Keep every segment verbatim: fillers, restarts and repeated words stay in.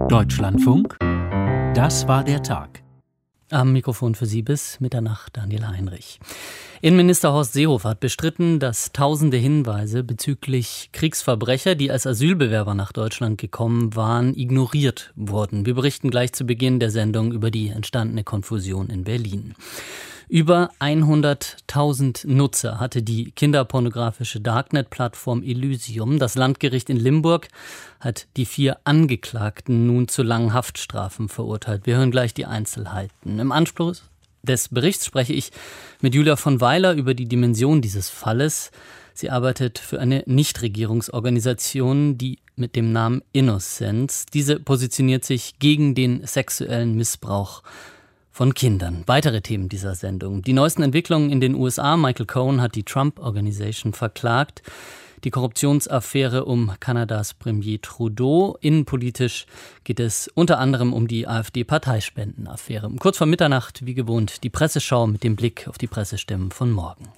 Deutschlandfunk, das war der Tag. Am Mikrofon für Sie bis Mitternacht Daniel Heinrich. Innenminister Horst Seehofer hat bestritten, dass tausende Hinweise bezüglich Kriegsverbrecher, die als Asylbewerber nach Deutschland gekommen waren, ignoriert wurden. Wir berichten gleich zu Beginn der Sendung über die entstandene Konfusion in Berlin. Über hunderttausend Nutzer hatte die kinderpornografische Darknet-Plattform Elysium. Das Landgericht in Limburg hat die vier Angeklagten nun zu langen Haftstrafen verurteilt. Wir hören gleich die Einzelheiten. Im Anschluss des Berichts spreche ich mit Julia von Weiler über die Dimension dieses Falles. Sie arbeitet für eine Nichtregierungsorganisation, die mit dem Namen Innocence. Diese positioniert sich gegen den sexuellen Missbrauch von Kindern. Weitere Themen dieser Sendung. Die neuesten Entwicklungen in den U S A. Michael Cohen hat die Trump Organization verklagt. Die Korruptionsaffäre um Kanadas Premier Trudeau. Innenpolitisch geht es unter anderem um die AfD-Parteispendenaffäre. Kurz vor Mitternacht, wie gewohnt, die Presseschau mit dem Blick auf die Pressestimmen von morgen.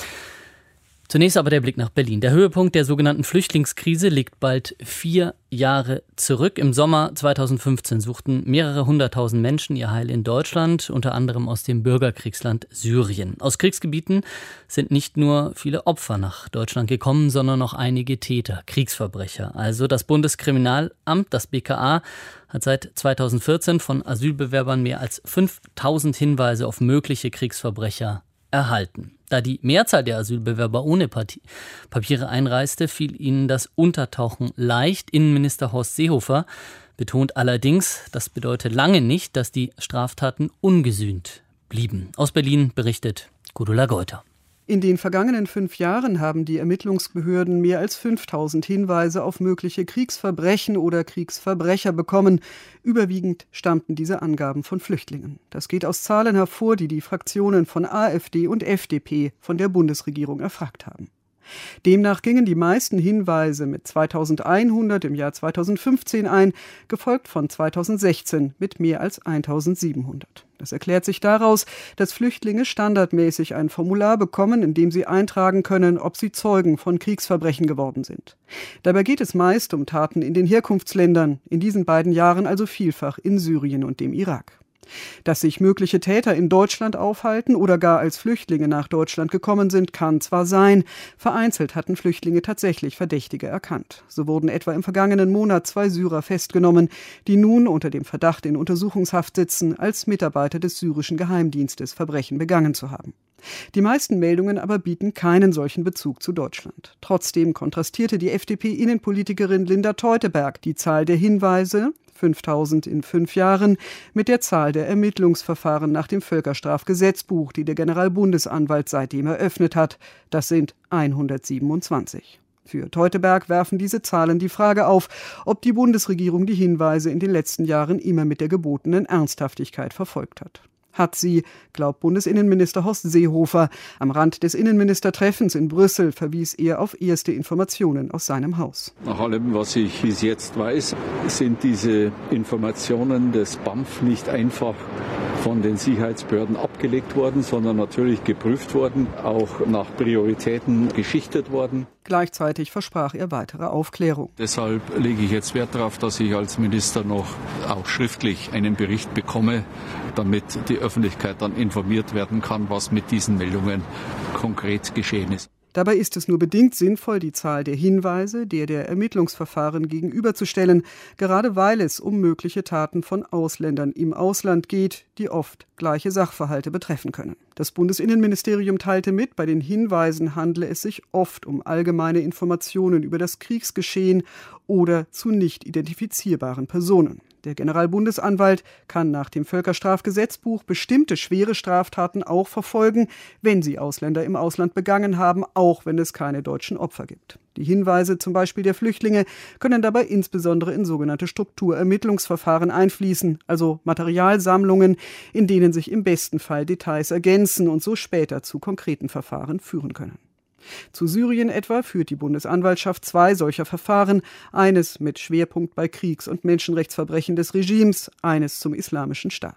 Zunächst aber der Blick nach Berlin. Der Höhepunkt der sogenannten Flüchtlingskrise liegt bald vier Jahre zurück. Im Sommer zweitausendfünfzehn suchten mehrere hunderttausend Menschen ihr Heil in Deutschland, unter anderem aus dem Bürgerkriegsland Syrien. Aus Kriegsgebieten sind nicht nur viele Opfer nach Deutschland gekommen, sondern auch einige Täter, Kriegsverbrecher. Also das Bundeskriminalamt, das B K A, hat seit zweitausendvierzehn von Asylbewerbern mehr als fünftausend Hinweise auf mögliche Kriegsverbrecher erhalten. Da die Mehrzahl der Asylbewerber ohne Papiere einreiste, fiel ihnen das Untertauchen leicht. Innenminister Horst Seehofer betont allerdings, das bedeutet lange nicht, dass die Straftaten ungesühnt blieben. Aus Berlin berichtet Gudula Geuter. In den vergangenen fünf Jahren haben die Ermittlungsbehörden mehr als fünftausend Hinweise auf mögliche Kriegsverbrechen oder Kriegsverbrecher bekommen. Überwiegend stammten diese Angaben von Flüchtlingen. Das geht aus Zahlen hervor, die die Fraktionen von AfD und F D P von der Bundesregierung erfragt haben. Demnach gingen die meisten Hinweise mit zweitausendeinhundert im Jahr zweitausendfünfzehn ein, gefolgt von zweitausendsechzehn mit mehr als eintausendsiebenhundert. Das erklärt sich daraus, dass Flüchtlinge standardmäßig ein Formular bekommen, in dem sie eintragen können, ob sie Zeugen von Kriegsverbrechen geworden sind. Dabei geht es meist um Taten in den Herkunftsländern, in diesen beiden Jahren also vielfach in Syrien und dem Irak. Dass sich mögliche Täter in Deutschland aufhalten oder gar als Flüchtlinge nach Deutschland gekommen sind, kann zwar sein. Vereinzelt hatten Flüchtlinge tatsächlich Verdächtige erkannt. So wurden etwa im vergangenen Monat zwei Syrer festgenommen, die nun unter dem Verdacht in Untersuchungshaft sitzen, als Mitarbeiter des syrischen Geheimdienstes Verbrechen begangen zu haben. Die meisten Meldungen aber bieten keinen solchen Bezug zu Deutschland. Trotzdem kontrastierte die F D P-Innenpolitikerin Linda Teuteberg die Zahl der Hinweise, fünftausend in fünf Jahren, mit der Zahl der Ermittlungsverfahren nach dem Völkerstrafgesetzbuch, die der Generalbundesanwalt seitdem eröffnet hat. Das sind hundertsiebenundzwanzig. Für Teuteberg werfen diese Zahlen die Frage auf, ob die Bundesregierung die Hinweise in den letzten Jahren immer mit der gebotenen Ernsthaftigkeit verfolgt hat. Hat sie, glaubt Bundesinnenminister Horst Seehofer. Am Rand des Innenministertreffens in Brüssel verwies er auf erste Informationen aus seinem Haus. Nach allem, was ich bis jetzt weiß, sind diese Informationen des B A M F nicht einfach von den Sicherheitsbehörden abgelegt worden, sondern natürlich geprüft worden, auch nach Prioritäten geschichtet worden. Gleichzeitig versprach er weitere Aufklärung. Deshalb lege ich jetzt Wert darauf, dass ich als Minister noch auch schriftlich einen Bericht bekomme, damit die Öffentlichkeit dann informiert werden kann, was mit diesen Meldungen konkret geschehen ist. Dabei ist es nur bedingt sinnvoll, die Zahl der Hinweise der der Ermittlungsverfahren gegenüberzustellen, gerade weil es um mögliche Taten von Ausländern im Ausland geht, die oft gleiche Sachverhalte betreffen können. Das Bundesinnenministerium teilte mit, bei den Hinweisen handle es sich oft um allgemeine Informationen über das Kriegsgeschehen oder zu nicht identifizierbaren Personen. Der Generalbundesanwalt kann nach dem Völkerstrafgesetzbuch bestimmte schwere Straftaten auch verfolgen, wenn sie Ausländer im Ausland begangen haben, auch wenn es keine deutschen Opfer gibt. Die Hinweise zum Beispiel der Flüchtlinge können dabei insbesondere in sogenannte Strukturermittlungsverfahren einfließen, also Materialsammlungen, in denen sich im besten Fall Details ergänzen und so später zu konkreten Verfahren führen können. Zu Syrien etwa führt die Bundesanwaltschaft zwei solcher Verfahren, eines mit Schwerpunkt bei Kriegs- und Menschenrechtsverbrechen des Regimes, eines zum Islamischen Staat.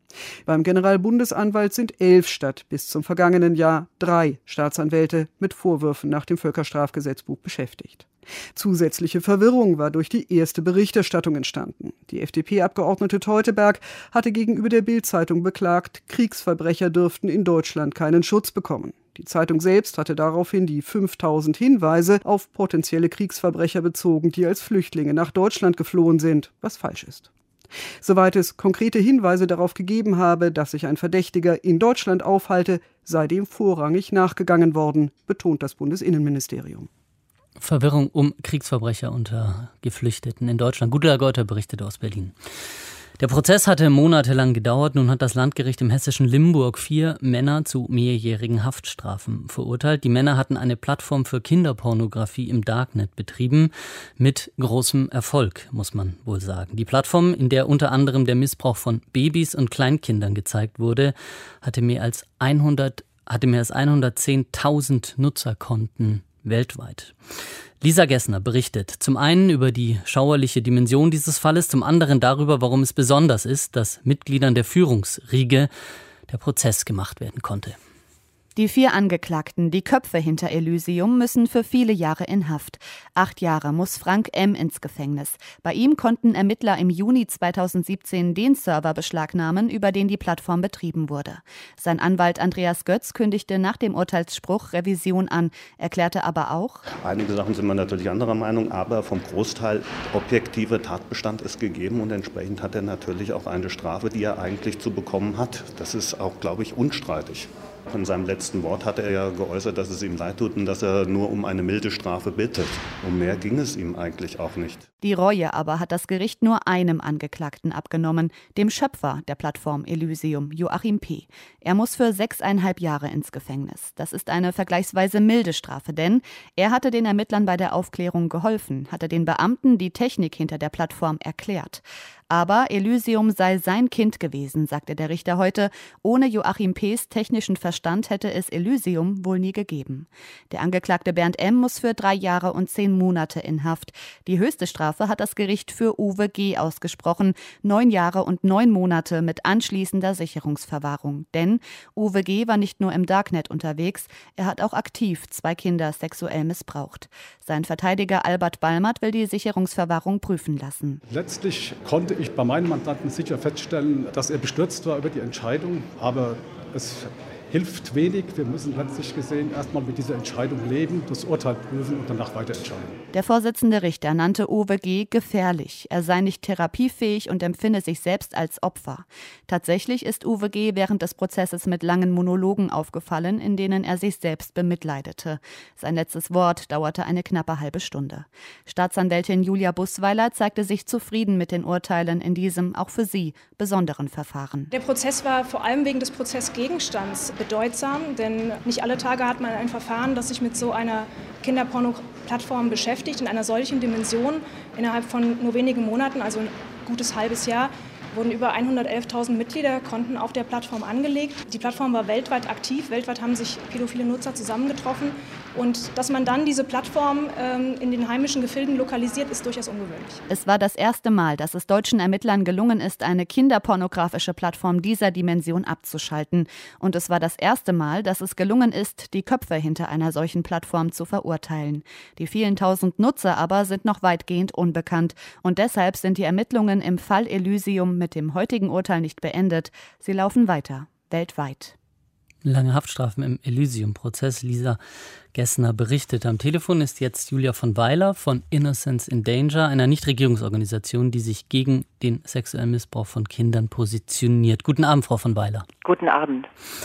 Beim Generalbundesanwalt sind elf statt bis zum vergangenen Jahr drei Staatsanwälte mit Vorwürfen nach dem Völkerstrafgesetzbuch beschäftigt. Zusätzliche Verwirrung war durch die erste Berichterstattung entstanden. Die F D P-Abgeordnete Teuteberg hatte gegenüber der Bild-Zeitung beklagt, Kriegsverbrecher dürften in Deutschland keinen Schutz bekommen. Die Zeitung selbst hatte daraufhin die fünftausend Hinweise auf potenzielle Kriegsverbrecher bezogen, die als Flüchtlinge nach Deutschland geflohen sind, was falsch ist. Soweit es konkrete Hinweise darauf gegeben habe, dass sich ein Verdächtiger in Deutschland aufhalte, sei dem vorrangig nachgegangen worden, betont das Bundesinnenministerium. Verwirrung um Kriegsverbrecher unter Geflüchteten in Deutschland. Gudula Geuter berichtet aus Berlin. Der Prozess hatte monatelang gedauert. Nun hat das Landgericht im hessischen Limburg vier Männer zu mehrjährigen Haftstrafen verurteilt. Die Männer hatten eine Plattform für Kinderpornografie im Darknet betrieben. Mit großem Erfolg, muss man wohl sagen. Die Plattform, in der unter anderem der Missbrauch von Babys und Kleinkindern gezeigt wurde, hatte mehr als hundert, hatte mehr als hundertzehntausend Nutzerkonten weltweit. Lisa Gessner berichtet zum einen über die schauerliche Dimension dieses Falles, zum anderen darüber, warum es besonders ist, dass Mitgliedern der Führungsriege der Prozess gemacht werden konnte. Die vier Angeklagten, die Köpfe hinter Elysium, müssen für viele Jahre in Haft. Acht Jahre muss Frank M. ins Gefängnis. Bei ihm konnten Ermittler im Juni zweitausendsiebzehn den Server beschlagnahmen, über den die Plattform betrieben wurde. Sein Anwalt Andreas Götz kündigte nach dem Urteilsspruch Revision an, erklärte aber auch: Einige Sachen sind wir natürlich anderer Meinung, aber vom Großteil objektiver Tatbestand ist gegeben und entsprechend hat er natürlich auch eine Strafe, die er eigentlich zu bekommen hat. Das ist auch, glaube ich, unstreitig. In seinem letzten Wort hat er ja geäußert, dass es ihm leid tut und dass er nur um eine milde Strafe bittet. Um mehr ging es ihm eigentlich auch nicht. Die Reue aber hat das Gericht nur einem Angeklagten abgenommen, dem Schöpfer der Plattform Elysium, Joachim P. Er muss für sechseinhalb Jahre ins Gefängnis. Das ist eine vergleichsweise milde Strafe, denn er hatte den Ermittlern bei der Aufklärung geholfen, hatte den Beamten die Technik hinter der Plattform erklärt. Aber Elysium sei sein Kind gewesen, sagte der Richter heute. Ohne Joachim P.'s technischen Verstand hätte es Elysium wohl nie gegeben. Der Angeklagte Bernd M. muss für drei Jahre und zehn Monate in Haft. Die höchste Strafe hat das Gericht für Uwe G. ausgesprochen. Neun Jahre und neun Monate mit anschließender Sicherungsverwahrung. Denn Uwe G. war nicht nur im Darknet unterwegs, er hat auch aktiv zwei Kinder sexuell missbraucht. Sein Verteidiger Albert Ballmert will die Sicherungsverwahrung prüfen lassen. Letztlich konnte ich bei meinen Mandanten sicher feststellen, dass er bestürzt war über die Entscheidung, aber es hilft wenig. Wir müssen letztlich gesehen erstmal mit dieser Entscheidung leben, das Urteil prüfen und danach weiter entscheiden. Der Vorsitzende Richter nannte Uwe G. gefährlich. Er sei nicht therapiefähig und empfinde sich selbst als Opfer. Tatsächlich ist Uwe G. während des Prozesses mit langen Monologen aufgefallen, in denen er sich selbst bemitleidete. Sein letztes Wort dauerte eine knappe halbe Stunde. Staatsanwältin Julia Busweiler zeigte sich zufrieden mit den Urteilen in diesem, auch für sie, besonderen Verfahren. Der Prozess war vor allem wegen des Prozessgegenstands bedeutsam, denn nicht alle Tage hat man ein Verfahren, das sich mit so einer Kinderporno-Plattform beschäftigt, in einer solchen Dimension. Innerhalb von nur wenigen Monaten, also ein gutes halbes Jahr, wurden über hundertelftausend Mitglieder, Konten auf der Plattform angelegt. Die Plattform war weltweit aktiv, weltweit haben sich pädophile Nutzer zusammengetroffen. Und dass man dann diese Plattform ähm, in den heimischen Gefilden lokalisiert, ist durchaus ungewöhnlich. Es war das erste Mal, dass es deutschen Ermittlern gelungen ist, eine kinderpornografische Plattform dieser Dimension abzuschalten. Und es war das erste Mal, dass es gelungen ist, die Köpfe hinter einer solchen Plattform zu verurteilen. Die vielen tausend Nutzer aber sind noch weitgehend unbekannt. Und deshalb sind die Ermittlungen im Fall Elysium mit dem heutigen Urteil nicht beendet. Sie laufen weiter, weltweit. Lange Haftstrafen im Elysium-Prozess. Lisa Gessner berichtet. Am Telefon ist jetzt Julia von Weiler von Innocence in Danger, einer Nichtregierungsorganisation, die sich gegen den sexuellen Missbrauch von Kindern positioniert. Guten Abend, Frau von Weiler. Guten Abend.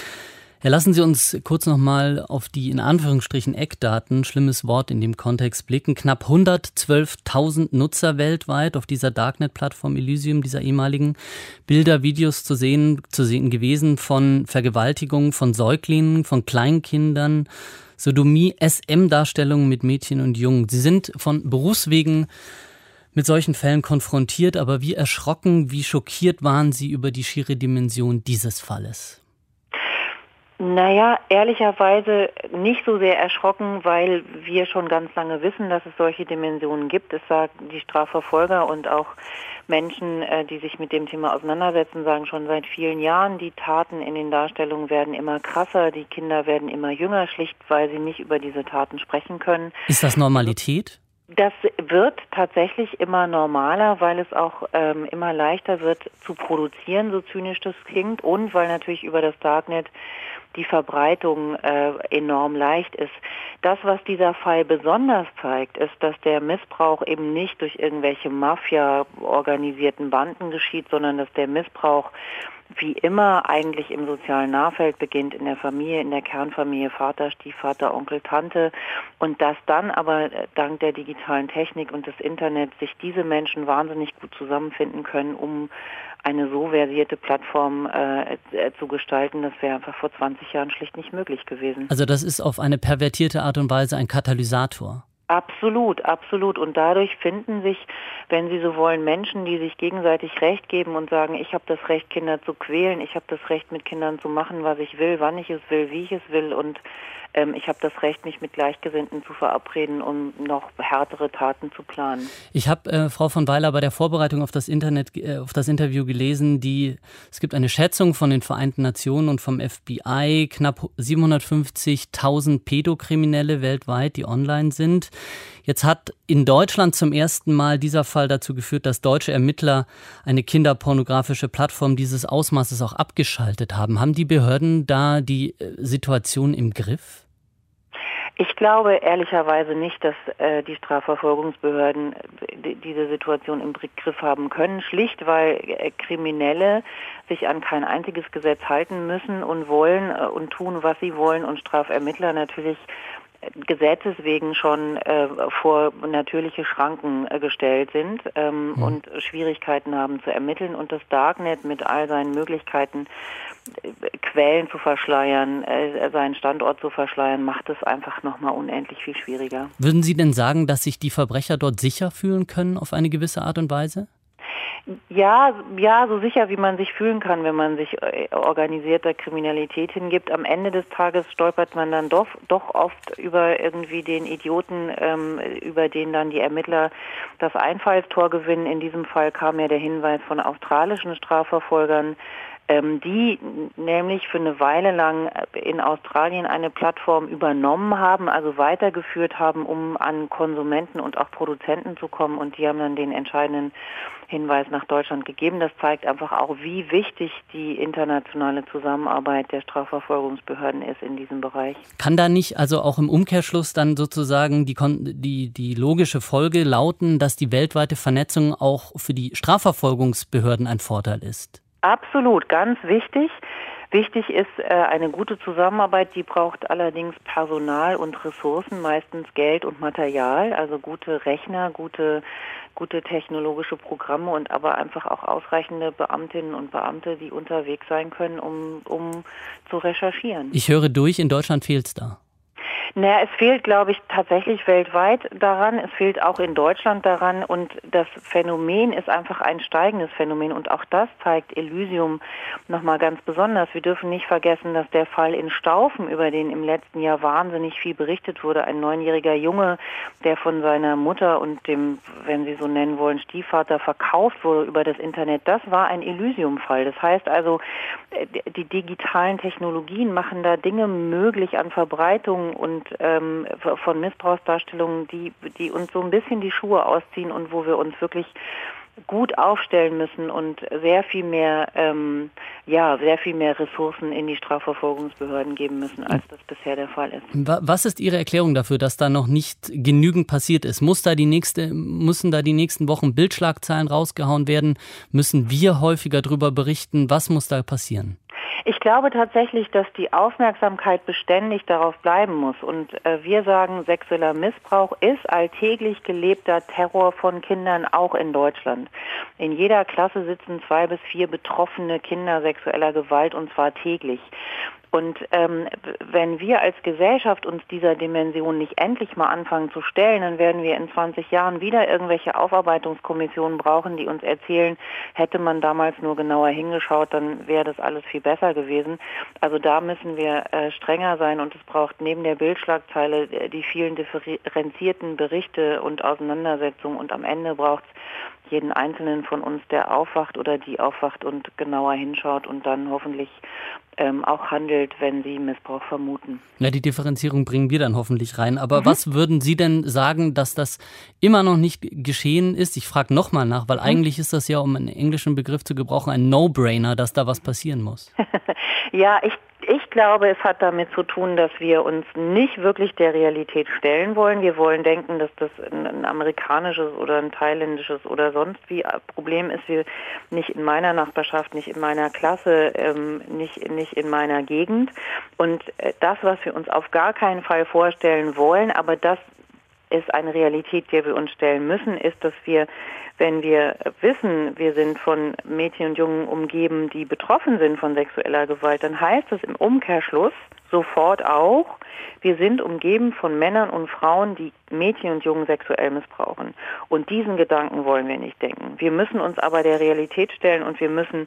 Ja, lassen Sie uns kurz nochmal auf die in Anführungsstrichen Eckdaten, schlimmes Wort in dem Kontext, blicken. Knapp hundertzwölftausend Nutzer weltweit auf dieser Darknet-Plattform Elysium, dieser ehemaligen, Bilder, Videos zu sehen, zu sehen gewesen von Vergewaltigungen von Säuglingen, von Kleinkindern, Sodomie, S M-Darstellungen mit Mädchen und Jungen. Sie sind von Berufswegen mit solchen Fällen konfrontiert, aber wie erschrocken, wie schockiert waren Sie über die schiere Dimension dieses Falles? Naja, ehrlicherweise nicht so sehr erschrocken, weil wir schon ganz lange wissen, dass es solche Dimensionen gibt. Es sagen die Strafverfolger und auch Menschen, die sich mit dem Thema auseinandersetzen, sagen schon seit vielen Jahren, die Taten in den Darstellungen werden immer krasser, die Kinder werden immer jünger, schlicht weil sie nicht über diese Taten sprechen können. Ist das Normalität? Das wird tatsächlich immer normaler, weil es auch ähm, immer leichter wird zu produzieren, so zynisch das klingt, und weil natürlich über das Darknet die Verbreitung äh, enorm leicht ist. Das, was dieser Fall besonders zeigt, ist, dass der Missbrauch eben nicht durch irgendwelche Mafia-organisierten Banden geschieht, sondern dass der Missbrauch wie immer eigentlich im sozialen Nahfeld beginnt, in der Familie, in der Kernfamilie, Vater, Stiefvater, Onkel, Tante, und dass dann aber dank der digitalen Technik und des Internets sich diese Menschen wahnsinnig gut zusammenfinden können, um eine so versierte Plattform äh, zu gestalten, das wäre einfach vor zwanzig Jahren schlicht nicht möglich gewesen. Also das ist auf eine pervertierte Art und Weise ein Katalysator. Absolut, absolut. Und dadurch finden sich, wenn Sie so wollen, Menschen, die sich gegenseitig Recht geben und sagen, ich habe das Recht, Kinder zu quälen, ich habe das Recht, mit Kindern zu machen, was ich will, wann ich es will, wie ich es will, und ähm, ich habe das Recht, mich mit Gleichgesinnten zu verabreden, um noch härtere Taten zu planen. Ich habe, äh, Frau von Weiler, bei der Vorbereitung auf das Internet, äh, auf das Interview gelesen, die, es gibt eine Schätzung von den Vereinten Nationen und vom F B I, knapp siebenhundertfünfzigtausend Pädokriminelle weltweit, die online sind. Jetzt hat in Deutschland zum ersten Mal dieser Fall dazu geführt, dass deutsche Ermittler eine kinderpornografische Plattform dieses Ausmaßes auch abgeschaltet haben. Haben die Behörden da die Situation im Griff? Ich glaube ehrlicherweise nicht, dass äh, die Strafverfolgungsbehörden d- diese Situation im Griff haben können, schlicht weil äh, Kriminelle sich an kein einziges Gesetz halten müssen und wollen äh, und tun, was sie wollen, und Strafermittler natürlich Gesetzes wegen schon äh, vor natürliche Schranken äh, gestellt sind ähm, mhm. und Schwierigkeiten haben zu ermitteln, und das Darknet mit all seinen Möglichkeiten, äh, Quellen zu verschleiern, äh, seinen Standort zu verschleiern, macht es einfach nochmal unendlich viel schwieriger. Würden Sie denn sagen, dass sich die Verbrecher dort sicher fühlen können auf eine gewisse Art und Weise? Ja, ja, so sicher wie man sich fühlen kann, wenn man sich organisierter Kriminalität hingibt. Am Ende des Tages stolpert man dann doch, doch oft über irgendwie den Idioten, ähm, über den dann die Ermittler das Einfallstor gewinnen. In diesem Fall kam ja der Hinweis von australischen Strafverfolgern, ähm, die nämlich für eine Weile lang in Australien eine Plattform übernommen haben, also weitergeführt haben, um an Konsumenten und auch Produzenten zu kommen, und die haben dann den entscheidenden Hinweis nach Deutschland gegeben. Das zeigt einfach auch, wie wichtig die internationale Zusammenarbeit der Strafverfolgungsbehörden ist in diesem Bereich. Kann da nicht also auch im Umkehrschluss dann sozusagen die, die, die logische Folge lauten, dass die weltweite Vernetzung auch für die Strafverfolgungsbehörden ein Vorteil ist? Absolut, ganz wichtig. Wichtig ist äh, eine gute Zusammenarbeit, die braucht allerdings Personal und Ressourcen, meistens Geld und Material, also gute Rechner, gute, gute technologische Programme und aber einfach auch ausreichende Beamtinnen und Beamte, die unterwegs sein können, um, um zu recherchieren. Ich höre durch, in Deutschland fehlt es da. Naja, es fehlt, glaube ich, tatsächlich weltweit daran. Es fehlt auch in Deutschland daran. Und das Phänomen ist einfach ein steigendes Phänomen. Und auch das zeigt Elysium nochmal ganz besonders. Wir dürfen nicht vergessen, dass der Fall in Staufen, über den im letzten Jahr wahnsinnig viel berichtet wurde, ein neunjähriger Junge, der von seiner Mutter und dem, wenn Sie so nennen wollen, Stiefvater verkauft wurde über das Internet, das war ein Elysium-Fall. Das heißt also, die digitalen Technologien machen da Dinge möglich an Verbreitung und ähm, von Missbrauchsdarstellungen, die, die uns so ein bisschen die Schuhe ausziehen und wo wir uns wirklich gut aufstellen müssen und sehr viel mehr, ähm, ja, sehr viel mehr Ressourcen in die Strafverfolgungsbehörden geben müssen, als das bisher der Fall ist. Was ist Ihre Erklärung dafür, dass da noch nicht genügend passiert ist? Muss da die nächste, müssen da die nächsten Wochen Bildschlagzeilen rausgehauen werden? Müssen wir häufiger darüber berichten? Was muss da passieren? Ich glaube tatsächlich, dass die Aufmerksamkeit beständig darauf bleiben muss. Und äh, wir sagen, sexueller Missbrauch ist alltäglich gelebter Terror von Kindern, auch in Deutschland. In jeder Klasse sitzen zwei bis vier betroffene Kinder sexueller Gewalt, und zwar täglich. Und ähm, wenn wir als Gesellschaft uns dieser Dimension nicht endlich mal anfangen zu stellen, dann werden wir in zwanzig Jahren wieder irgendwelche Aufarbeitungskommissionen brauchen, die uns erzählen, hätte man damals nur genauer hingeschaut, dann wäre das alles viel besser gewesen. Also da müssen wir äh, strenger sein und es braucht neben der Bildschlagzeile äh, die vielen differenzierten Berichte und Auseinandersetzungen und am Ende braucht es jeden Einzelnen von uns, der aufwacht oder die aufwacht und genauer hinschaut und dann hoffentlich ähm, auch handelt, wenn sie Missbrauch vermuten. Ja, die Differenzierung bringen wir dann hoffentlich rein. Aber mhm. was würden Sie denn sagen, dass das immer noch nicht geschehen ist? Ich frage nochmal nach, weil mhm. eigentlich ist das ja, um einen englischen Begriff zu gebrauchen, ein No-Brainer, dass da was passieren muss. Ja, ich Ich glaube, es hat damit zu tun, dass wir uns nicht wirklich der Realität stellen wollen. Wir wollen denken, dass das ein amerikanisches oder ein thailändisches oder sonst wie Problem ist. Wir nicht in meiner Nachbarschaft, nicht in meiner Klasse, ähm, nicht, nicht in meiner Gegend. Und das, was wir uns auf gar keinen Fall vorstellen wollen, aber das ist eine Realität, der wir uns stellen müssen, ist, dass wir, wenn wir wissen, wir sind von Mädchen und Jungen umgeben, die betroffen sind von sexueller Gewalt, dann heißt es im Umkehrschluss sofort auch, wir sind umgeben von Männern und Frauen, die Mädchen und Jungen sexuell missbrauchen. Und diesen Gedanken wollen wir nicht denken. Wir müssen uns aber der Realität stellen und wir müssen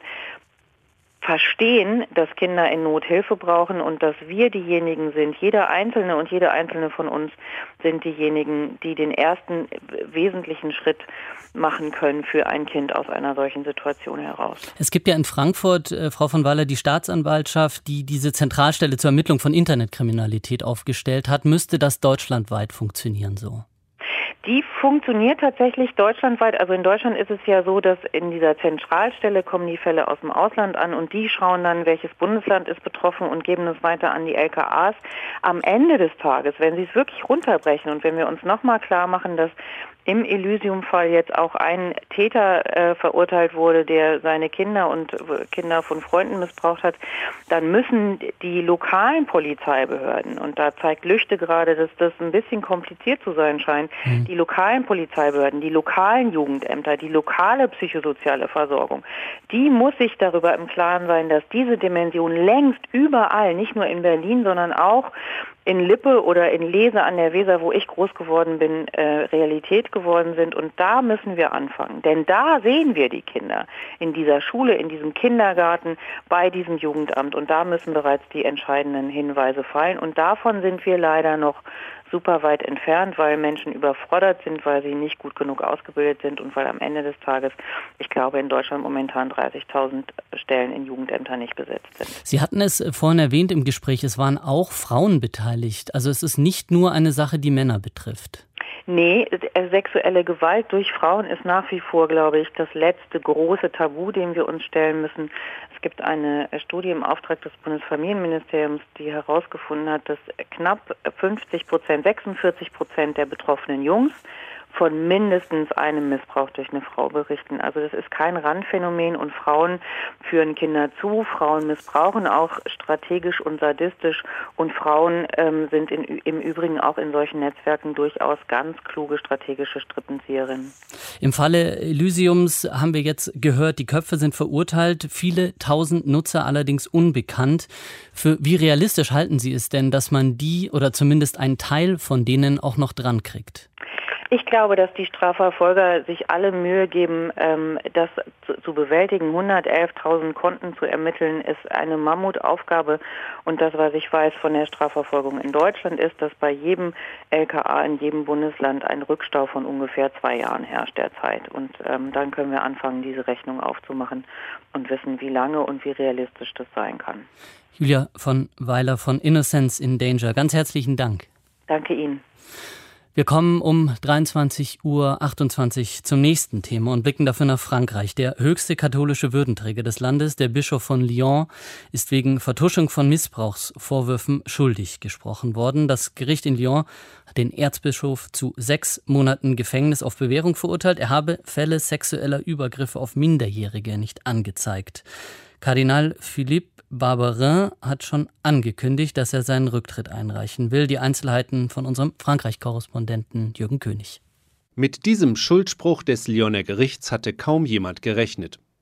verstehen, dass Kinder in Not Hilfe brauchen und dass wir diejenigen sind, jeder Einzelne und jede Einzelne von uns sind diejenigen, die den ersten wesentlichen Schritt machen können für ein Kind aus einer solchen Situation heraus. Es gibt ja in Frankfurt, äh, Frau von Weiler, die Staatsanwaltschaft, die diese Zentralstelle zur Ermittlung von Internetkriminalität aufgestellt hat. Müsste das deutschlandweit funktionieren so? Die funktioniert tatsächlich deutschlandweit. Also in Deutschland ist es ja so, dass in dieser Zentralstelle kommen die Fälle aus dem Ausland an und die schauen dann, welches Bundesland ist betroffen und geben es weiter an die L K As. Am Ende des Tages, wenn sie es wirklich runterbrechen und wenn wir uns nochmal klar machen, dass im Elysium-Fall jetzt auch ein Täter äh, verurteilt wurde, der seine Kinder und äh, Kinder von Freunden missbraucht hat, dann müssen die lokalen Polizeibehörden, und da zeigt Lüchte gerade, dass das ein bisschen kompliziert zu sein scheint, mhm. die lokalen Polizeibehörden, die lokalen Jugendämter, die lokale psychosoziale Versorgung, die muss sich darüber im Klaren sein, dass diese Dimension längst überall, nicht nur in Berlin, sondern auch in Lippe oder in Lese an der Weser, wo ich groß geworden bin, äh, Realität geworden sind. Und da müssen wir anfangen. Denn da sehen wir die Kinder in dieser Schule, in diesem Kindergarten, bei diesem Jugendamt. Und da müssen bereits die entscheidenden Hinweise fallen. Und davon sind wir leider noch super weit entfernt, weil Menschen überfordert sind, weil sie nicht gut genug ausgebildet sind und weil am Ende des Tages, ich glaube, in Deutschland momentan dreißigtausend Stellen in Jugendämtern nicht besetzt sind. Sie hatten es vorhin erwähnt im Gespräch, es waren auch Frauen beteiligt. Also es ist nicht nur eine Sache, die Männer betrifft. Nee, sexuelle Gewalt durch Frauen ist nach wie vor, glaube ich, das letzte große Tabu, dem wir uns stellen müssen. Es gibt eine Studie im Auftrag des Bundesfamilienministeriums, die herausgefunden hat, dass knapp fünfzig Prozent, sechsundvierzig Prozent der betroffenen Jungs von mindestens einem Missbrauch durch eine Frau berichten. Also das ist kein Randphänomen und Frauen führen Kinder zu, Frauen missbrauchen auch strategisch und sadistisch und Frauen ähm, sind in, im Übrigen auch in solchen Netzwerken durchaus ganz kluge strategische Strippenzieherinnen. Im Falle Elysiums haben wir jetzt gehört, die Köpfe sind verurteilt, viele tausend Nutzer allerdings unbekannt. Für wie realistisch halten Sie es denn, dass man die oder zumindest einen Teil von denen auch noch dran kriegt? Ich glaube, dass die Strafverfolger sich alle Mühe geben, das zu bewältigen. hundertelftausend Konten zu ermitteln, ist eine Mammutaufgabe. Und das, was ich weiß von der Strafverfolgung in Deutschland, ist, dass bei jedem L K A in jedem Bundesland ein Rückstau von ungefähr zwei Jahren herrscht derzeit. Und ähm, dann können wir anfangen, diese Rechnung aufzumachen und wissen, wie lange und wie realistisch das sein kann. Julia von Weiler von Innocence in Danger, ganz herzlichen Dank. Danke Ihnen. Wir kommen um dreiundzwanzig Uhr achtundzwanzig zum nächsten Thema und blicken dafür nach Frankreich. Der höchste katholische Würdenträger des Landes, der Bischof von Lyon, ist wegen Vertuschung von Missbrauchsvorwürfen schuldig gesprochen worden. Das Gericht in Lyon hat den Erzbischof zu sechs Monaten Gefängnis auf Bewährung verurteilt. Er habe Fälle sexueller Übergriffe auf Minderjährige nicht angezeigt. Kardinal Philippe Barbarin hat schon angekündigt, dass er seinen Rücktritt einreichen will. Die Einzelheiten von unserem Frankreich-Korrespondenten Jürgen König. Mit diesem Schuldspruch des Lyoner Gerichts hatte kaum jemand gerechnet.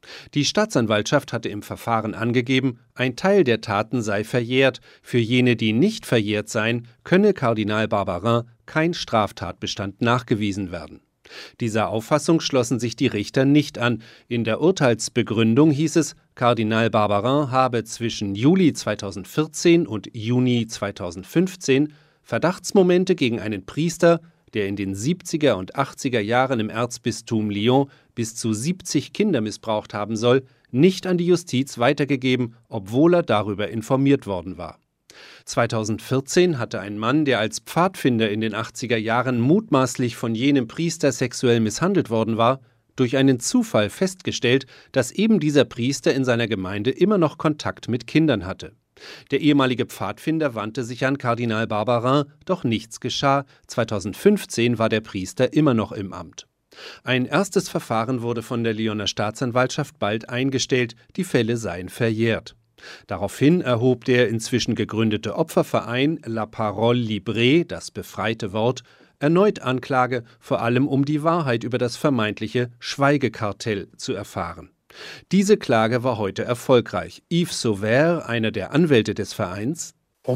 Die Staatsanwaltschaft hatte im Verfahren angegeben, ein Teil der Taten sei verjährt. Für jene, die nicht verjährt seien, könne Kardinal Barbarin kein Straftatbestand nachgewiesen werden. Dieser Auffassung schlossen sich die Richter nicht an. In der Urteilsbegründung hieß es, Kardinal Barbarin habe zwischen Juli zweitausendvierzehn und Juni zweitausendfünfzehn Verdachtsmomente gegen einen Priester, der in den siebziger und achtziger Jahren im Erzbistum Lyon bis zu siebzig Kinder missbraucht haben soll, nicht an die Justiz weitergegeben, obwohl er darüber informiert worden war. zweitausendvierzehn hatte ein Mann, der als Pfadfinder in den achtziger Jahren mutmaßlich von jenem Priester sexuell misshandelt worden war, durch einen Zufall festgestellt, dass eben dieser Priester in seiner Gemeinde immer noch Kontakt mit Kindern hatte. Der ehemalige Pfadfinder wandte sich an Kardinal Barbarin, doch nichts geschah. zweitausendfünfzehn war der Priester immer noch im Amt. Ein erstes Verfahren wurde von der Lyoner Staatsanwaltschaft bald eingestellt, die Fälle seien verjährt. Daraufhin erhob der inzwischen gegründete Opferverein La Parole Libre, das befreite Wort, erneut Anklage, vor allem um die Wahrheit über das vermeintliche Schweigekartell zu erfahren. Diese Klage war heute erfolgreich. Yves Sauvert, einer der Anwälte des Vereins: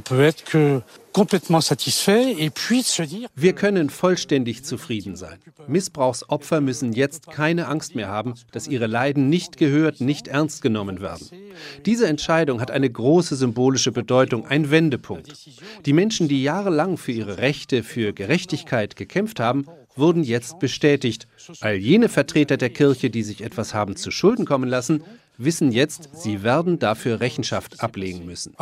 Wir können vollständig zufrieden sein. Missbrauchsopfer müssen jetzt keine Angst mehr haben, dass ihre Leiden nicht gehört, nicht ernst genommen werden. Diese Entscheidung hat eine große symbolische Bedeutung, ein Wendepunkt. Die Menschen, die jahrelang für ihre Rechte, für Gerechtigkeit gekämpft haben, wurden jetzt bestätigt. All jene Vertreter der Kirche, die sich etwas haben zu Schulden kommen lassen, wissen jetzt, sie werden dafür Rechenschaft ablegen müssen.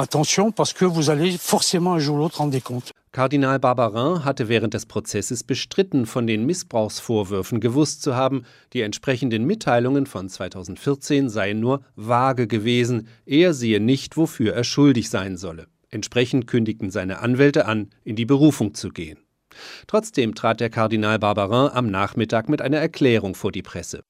Kardinal Barbarin hatte während des Prozesses bestritten, von den Missbrauchsvorwürfen gewusst zu haben. Die entsprechenden Mitteilungen von zweitausendvierzehn seien nur vage gewesen. Er sehe nicht, wofür er schuldig sein solle. Entsprechend kündigten seine Anwälte an, in die Berufung zu gehen. Trotzdem trat der Kardinal Barbarin am Nachmittag mit einer Erklärung vor die Presse.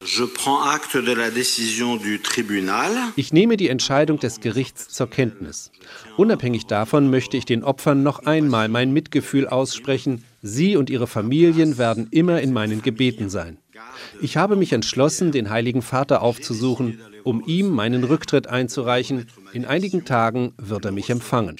Ich nehme die Entscheidung des Gerichts zur Kenntnis. Unabhängig davon möchte ich den Opfern noch einmal mein Mitgefühl aussprechen. Sie und ihre Familien werden immer in meinen Gebeten sein. Ich habe mich entschlossen, den Heiligen Vater aufzusuchen, um ihm meinen Rücktritt einzureichen. In einigen Tagen wird er mich empfangen.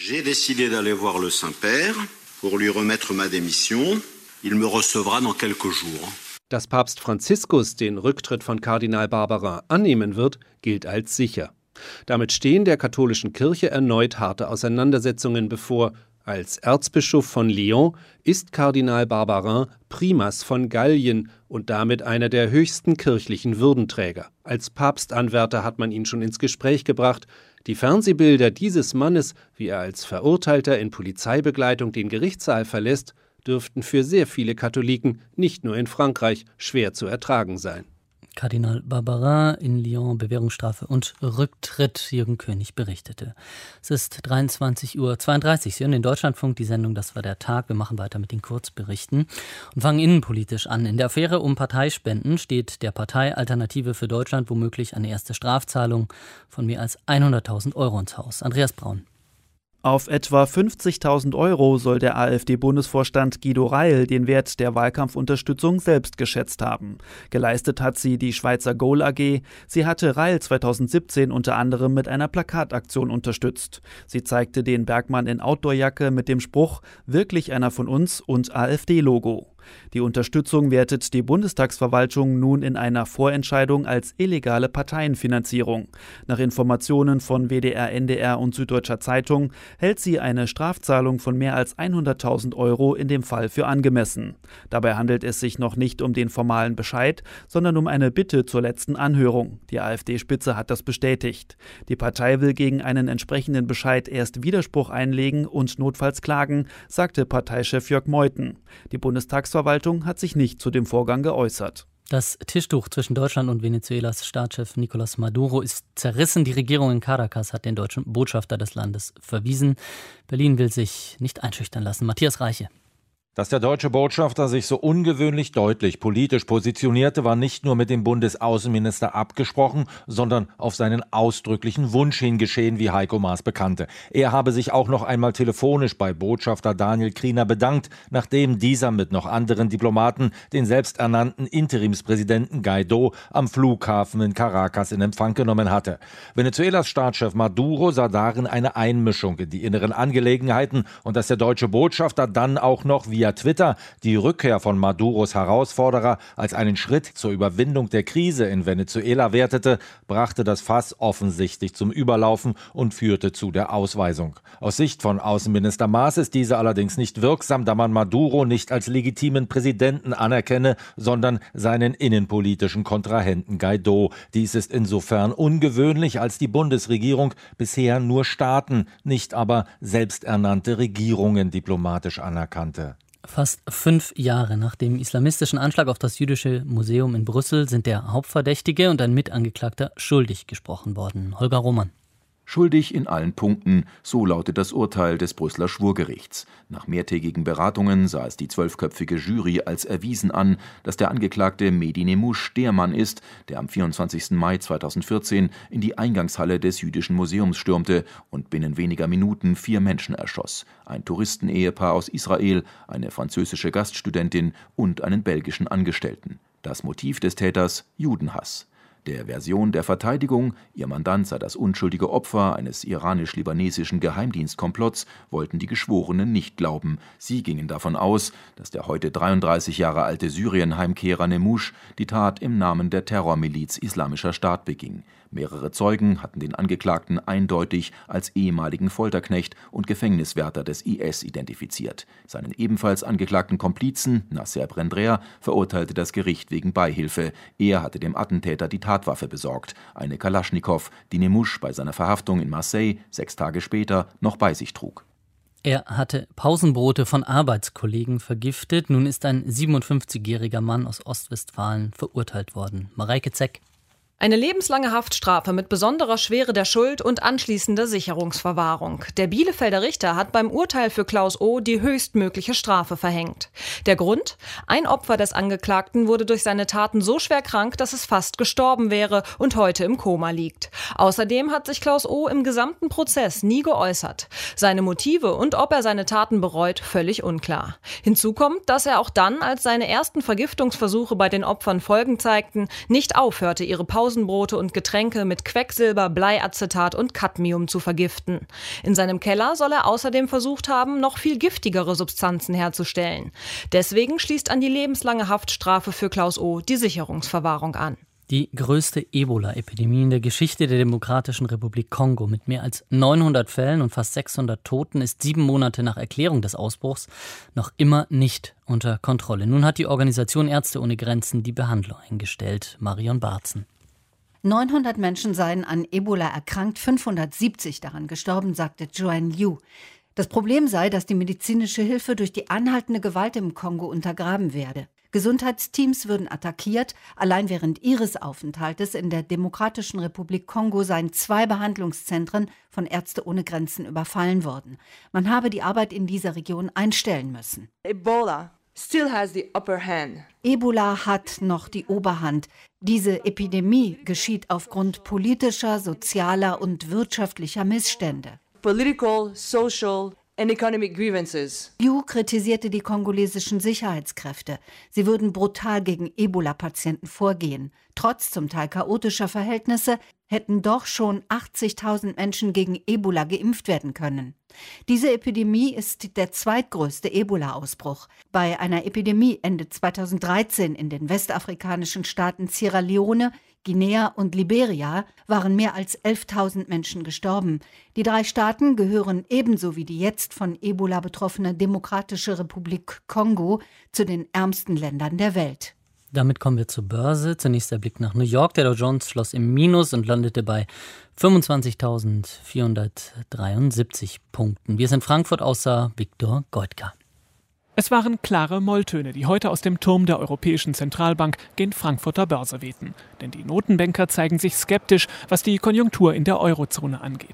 Pour lui remettre ma démission, il me recevra dans quelques jours. Dass Papst Franziskus den Rücktritt von Kardinal Barbarin annehmen wird, gilt als sicher. Damit stehen der katholischen Kirche erneut harte Auseinandersetzungen bevor. Als Erzbischof von Lyon ist Kardinal Barbarin Primas von Gallien und damit einer der höchsten kirchlichen Würdenträger. Als Papstanwärter hat man ihn schon ins Gespräch gebracht. Die Fernsehbilder dieses Mannes, wie er als Verurteilter in Polizeibegleitung den Gerichtssaal verlässt, dürften für sehr viele Katholiken, nicht nur in Frankreich, schwer zu ertragen sein. Kardinal Barbarin in Lyon, Bewährungsstrafe und Rücktritt. Jürgen König berichtete. Es ist dreiundzwanzig Uhr zweiunddreißig. Sie hören den Deutschlandfunk, die Sendung Das war der Tag. Wir machen weiter mit den Kurzberichten und fangen innenpolitisch an. In der Affäre um Parteispenden steht der Partei Alternative für Deutschland womöglich eine erste Strafzahlung von mehr als hunderttausend Euro ins Haus. Andreas Braun. Auf etwa fünfzigtausend Euro soll der AfD-Bundesvorstand Guido Reil den Wert der Wahlkampfunterstützung selbst geschätzt haben. Geleistet hat sie die Schweizer Goal A G. Sie hatte Reil zweitausendsiebzehn unter anderem mit einer Plakataktion unterstützt. Sie zeigte den Bergmann in Outdoorjacke mit dem Spruch „Wirklich einer von uns" und AfD-Logo. Die Unterstützung wertet die Bundestagsverwaltung nun in einer Vorentscheidung als illegale Parteienfinanzierung. Nach Informationen von W D R, N D R und Süddeutscher Zeitung hält sie eine Strafzahlung von mehr als hunderttausend Euro in dem Fall für angemessen. Dabei handelt es sich noch nicht um den formalen Bescheid, sondern um eine Bitte zur letzten Anhörung. Die AfD-Spitze hat das bestätigt. Die Partei will gegen einen entsprechenden Bescheid erst Widerspruch einlegen und notfalls klagen, sagte Parteichef Jörg Meuthen. Die Bundestagsverwaltung Verwaltung hat sich nicht zu dem Vorgang geäußert. Das Tischtuch zwischen Deutschland und Venezuelas Staatschef Nicolás Maduro ist zerrissen. Die Regierung in Caracas hat den deutschen Botschafter des Landes verwiesen. Berlin will sich nicht einschüchtern lassen. Matthias Reiche. Dass der deutsche Botschafter sich so ungewöhnlich deutlich politisch positionierte, war nicht nur mit dem Bundesaußenminister abgesprochen, sondern auf seinen ausdrücklichen Wunsch hin geschehen, wie Heiko Maas bekannte. Er habe sich auch noch einmal telefonisch bei Botschafter Daniel Kriener bedankt, nachdem dieser mit noch anderen Diplomaten den selbsternannten Interimspräsidenten Guaidó am Flughafen in Caracas in Empfang genommen hatte. Venezuelas Staatschef Maduro sah darin eine Einmischung in die inneren Angelegenheiten und dass der deutsche Botschafter dann auch noch via Twitter die Rückkehr von Maduros Herausforderer als einen Schritt zur Überwindung der Krise in Venezuela wertete, brachte das Fass offensichtlich zum Überlaufen und führte zu der Ausweisung. Aus Sicht von Außenminister Maas ist diese allerdings nicht wirksam, da man Maduro nicht als legitimen Präsidenten anerkenne, sondern seinen innenpolitischen Kontrahenten Guaidó. Dies ist insofern ungewöhnlich, als die Bundesregierung bisher nur Staaten, nicht aber selbsternannte Regierungen diplomatisch anerkannte. Fast fünf Jahre nach dem islamistischen Anschlag auf das Jüdische Museum in Brüssel sind der Hauptverdächtige und ein Mitangeklagter schuldig gesprochen worden. Holger Roman. Schuldig in allen Punkten, so lautet das Urteil des Brüsseler Schwurgerichts. Nach mehrtägigen Beratungen sah es die zwölfköpfige Jury als erwiesen an, dass der Angeklagte Mehdi Nemmouche der Mann ist, der am vierundzwanzigsten Mai zweitausendvierzehn in die Eingangshalle des Jüdischen Museums stürmte und binnen weniger Minuten vier Menschen erschoss. Ein Touristenehepaar aus Israel, eine französische Gaststudentin und einen belgischen Angestellten. Das Motiv des Täters: Judenhass. Der Version der Verteidigung, ihr Mandant sei das unschuldige Opfer eines iranisch-libanesischen Geheimdienstkomplotts, wollten die Geschworenen nicht glauben. Sie gingen davon aus, dass der heute dreiunddreißig Jahre alte Syrien-Heimkehrer Nemmouche die Tat im Namen der Terrormiliz Islamischer Staat beging. Mehrere Zeugen hatten den Angeklagten eindeutig als ehemaligen Folterknecht und Gefängniswärter des I S identifiziert. Seinen ebenfalls angeklagten Komplizen, Nasser Brendrea, verurteilte das Gericht wegen Beihilfe. Er hatte dem Attentäter die Tatwaffe besorgt, eine Kalaschnikow, die Nemmouche bei seiner Verhaftung in Marseille sechs Tage später noch bei sich trug. Er hatte Pausenbrote von Arbeitskollegen vergiftet. Nun ist ein siebenundfünfzigjähriger Mann aus Ostwestfalen verurteilt worden. Mareike Zeck. Eine lebenslange Haftstrafe mit besonderer Schwere der Schuld und anschließender Sicherungsverwahrung. Der Bielefelder Richter hat beim Urteil für Klaus O. die höchstmögliche Strafe verhängt. Der Grund? Ein Opfer des Angeklagten wurde durch seine Taten so schwer krank, dass es fast gestorben wäre und heute im Koma liegt. Außerdem hat sich Klaus O. im gesamten Prozess nie geäußert. Seine Motive und ob er seine Taten bereut, völlig unklar. Hinzu kommt, dass er auch dann, als seine ersten Vergiftungsversuche bei den Opfern Folgen zeigten, nicht aufhörte, ihre Pause Pausenbrote und Getränke mit Quecksilber, Bleiacetat und Cadmium zu vergiften. In seinem Keller soll er außerdem versucht haben, noch viel giftigere Substanzen herzustellen. Deswegen schließt an die lebenslange Haftstrafe für Klaus O. die Sicherungsverwahrung an. Die größte Ebola-Epidemie in der Geschichte der Demokratischen Republik Kongo mit mehr als neunhundert Fällen und fast sechshundert Toten ist sieben Monate nach Erklärung des Ausbruchs noch immer nicht unter Kontrolle. Nun hat die Organisation Ärzte ohne Grenzen die Behandlung eingestellt. Marion Barzen. neunhundert Menschen seien an Ebola erkrankt, fünfhundertsiebzig daran gestorben, sagte Joanne Liu. Das Problem sei, dass die medizinische Hilfe durch die anhaltende Gewalt im Kongo untergraben werde. Gesundheitsteams würden attackiert. Allein während ihres Aufenthaltes in der Demokratischen Republik Kongo seien zwei Behandlungszentren von Ärzte ohne Grenzen überfallen worden. Man habe die Arbeit in dieser Region einstellen müssen. Ebola still has the upper hand. Ebola hat noch die Oberhand. Diese Epidemie geschieht aufgrund politischer, sozialer und wirtschaftlicher Missstände. Political, social and economic grievances. Liu kritisierte die kongolesischen Sicherheitskräfte. Sie würden brutal gegen Ebola-Patienten vorgehen. Trotz zum Teil chaotischer Verhältnisse hätten doch schon achtzigtausend Menschen gegen Ebola geimpft werden können. Diese Epidemie ist der zweitgrößte Ebola-Ausbruch. Bei einer Epidemie Ende zweitausenddreizehn in den westafrikanischen Staaten Sierra Leone, Guinea und Liberia waren mehr als elftausend Menschen gestorben. Die drei Staaten gehören ebenso wie die jetzt von Ebola betroffene Demokratische Republik Kongo zu den ärmsten Ländern der Welt. Damit kommen wir zur Börse. Zunächst der Blick nach New York. Der Dow Jones schloss im Minus und landete bei fünfundzwanzigtausendvierhundertdreiundsiebzig Punkten. Wie es in Frankfurt aussah, Viktor Goitka. Es waren klare Molltöne, die heute aus dem Turm der Europäischen Zentralbank gen Frankfurter Börse wehten. Denn die Notenbanker zeigen sich skeptisch, was die Konjunktur in der Eurozone angeht.